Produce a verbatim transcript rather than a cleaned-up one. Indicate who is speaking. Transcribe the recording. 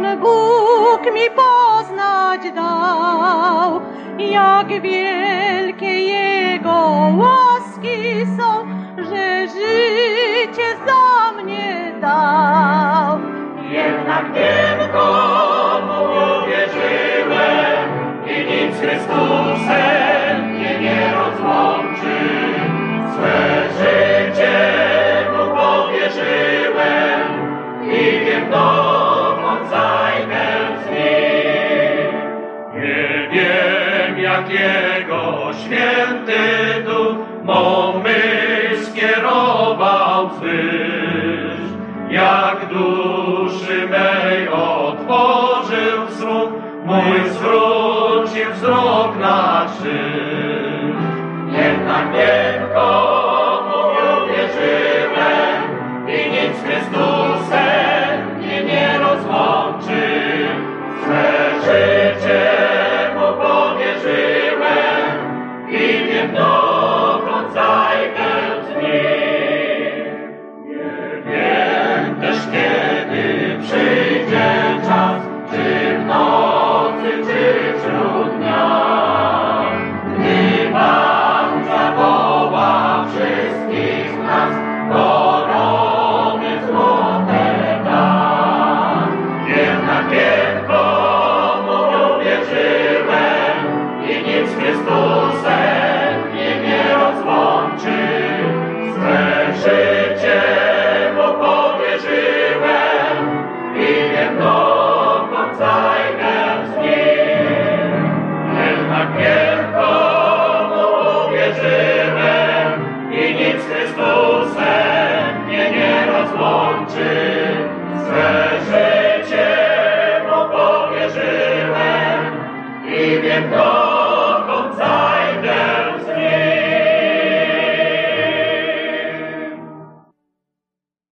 Speaker 1: Bóg mi poznać dał, jak wielkie Jego łaski są, że życie za mnie dał.
Speaker 2: Jednak wiem, komu uwierzyłem i nic z Chrystusem mnie nie rozłączy. Swe życie Mu powierzyłem i wiem, dokąd zajdę z Nim. Nie wiem, jak Jego święty Duch mą myśl skierował wzwyż, jak duszy mej otworzył wzrok, mój zwrócił wzrok na krzyż. Jednak wiem, komu uwierzyłem i nic z Chrystusem mnie nie rozłączy. Swe życie Mu powierzyłem i wiem, dokąd zajdę z Nim. Nie wiem też, kiedy przyjdzie czas, czy w nocy, czy wśród dnia, gdy Pan zawoła wszystkich nas, korony złote da. Jednak wiem, komu uwierzyłem i nic z Chrystusem mnie nie rozłączy. Swe życie Mu powierzyłem i wiem, dokąd zajdę z Nim. Jednak wiem, komu uwierzyłem i nic z Chrystusem mnie nie rozłączy. Swe życie Mu powierzyłem i wiem, dokąd